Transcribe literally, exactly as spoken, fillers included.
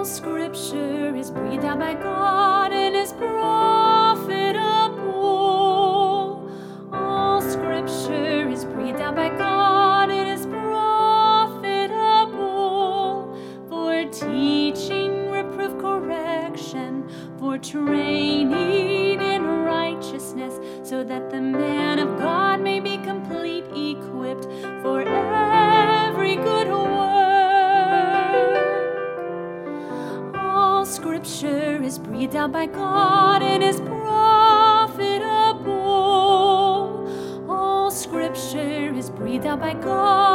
Scripture is breathed out by God and is profitable. All Scripture is breathed out by God and is profitable for teaching, reproof, correction, for training in righteousness, so that the man of God may be complete, equipped for every good work. Scripture is breathed out by God and is profitable. All Scripture is breathed out by God